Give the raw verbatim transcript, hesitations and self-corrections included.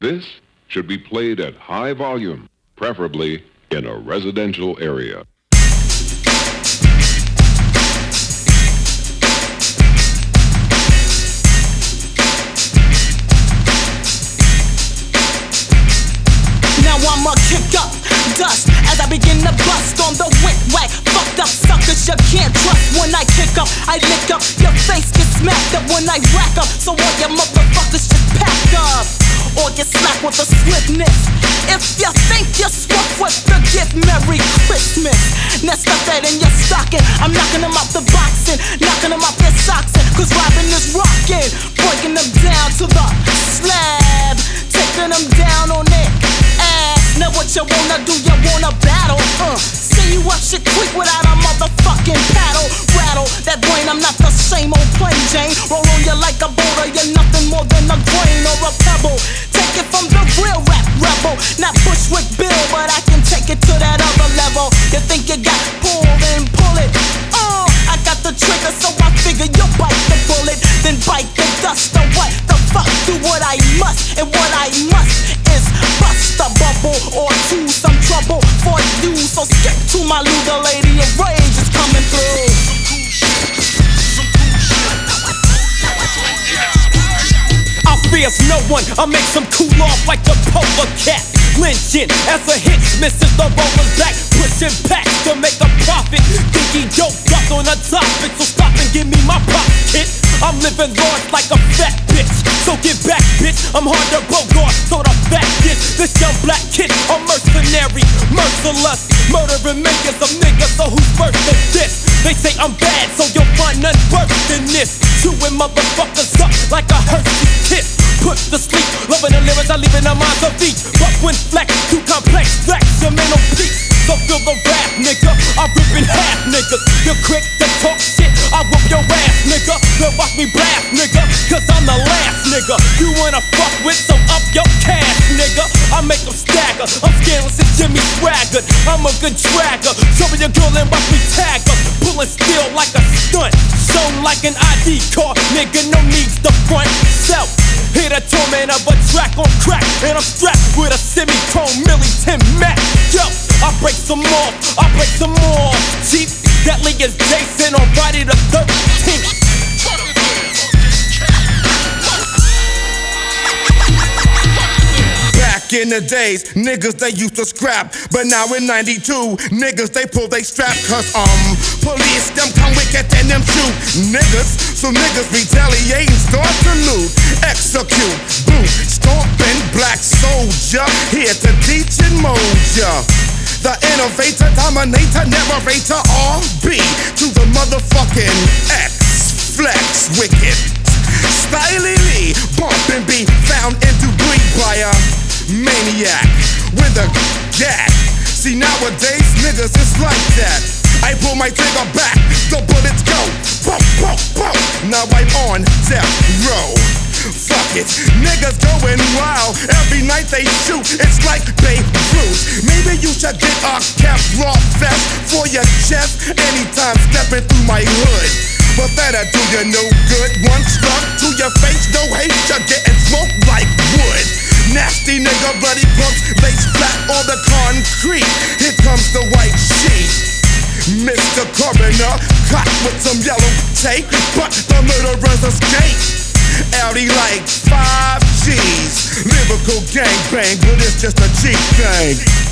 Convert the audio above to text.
This should be played at high volume, preferably in a residential area. Now I'ma kick up dust as I begin to bust on the wick whack. Fucked up suckers you can't trust. When I kick up, I lick up. Your face gets smacked up when I rack up. So all your motherfuckers just pack up or get slapped with a swiftness. If you think you're swift with the gift, Merry Christmas. Now stuff that in your stocking. I'm knocking them out the boxing, knocking them out their socks in. Cause Robin is rocking, breaking them down to the slab, taking them down on it. Now what you wanna do, you wanna battle, uh See you up shit quick without a motherfucking paddle Rattle that brain, I'm not the same old plain Jane. Roll on you like a boulder, you're nothing more than a grain or a pebble. Take it from the real rap rebel, not Bushwick Bill, but I can take it to that other level. You think you got pull, then pull it, uh I got the trigger, so I figure you'll bite the bullet, then bite the dust or what the fuck. Do what I must, and what I must is bust a bubble or two, some trouble for you. So skip to my Luda, lady of rage is coming through. I fears no one, I make some cool off like the polar cat. Lynching as a hit, misses the roller's back, pushing back to make a profit. Think he doped up on a topic, so stop and give me my pop kit. I'm living large like a fat bitch, so get back bitch, I'm hard to bogart, so the fact is, this young black kid, a mercenary, merciless, murdering millions of niggas, so who's first than this? They say I'm bad, so you'll find none worse than this. Chewing motherfuckers up like a Hershey kiss. Put to sleep, loving the lyrics, I leave in the minds of each. But when flex, too complex, flex, your man on peace. So feel the rap, nigga, I rip in half, niggas. You're quick to talk shit, I whoop your ass, nigga. Then watch me blast, nigga, cause I'm the last, nigga. You wanna fuck with, so up your cash, nigga. I make them stagger, I'm scandalous as Jimmy Swaggart. I'm a good dragger, show me your girl and watch me tag her. Pulling steel like a stunt, shown like an I D card, nigga, no needs to front self. Hear the torment of a track on crack, and I'm strapped with a semi-chrome Millington Mac. Yo, I break some more, I break some more. Chief, deadly as Jason on Friday the thirteenth. Back in the days, niggas they used to scrap, but now in ninety-two, niggas they pull they strap. Cause um, police them come wicked and them shoot niggas, so niggas retaliate and start to loot. Execute, boot, stomping black soldier, here to teach and mold ya. The innovator, dominator, narrator, R B to the motherfucking X, flex, wicked. Styly Lee, bumpin' be found into bleed by a maniac with a gat. See nowadays niggas it's like that. I pull my trigger back, the bullets go, boom, boom, boom. Now I'm on death row. Fuck it, niggas going wild. Every night they shoot, it's like Babe Ruth. Maybe you should get a Kevlar vest for your chest anytime stepping through my hood. But that'll do you no good. One struck to your face, no hate, you're getting smoked like wood. Nasty nigga, bloody punks, lace flat on the concrete. Here comes the white sheet. Mister Coroner, caught with some yellow tape, but the murderers escape. Audi like five G's, lyrical gangbang, but it's just a cheap thing.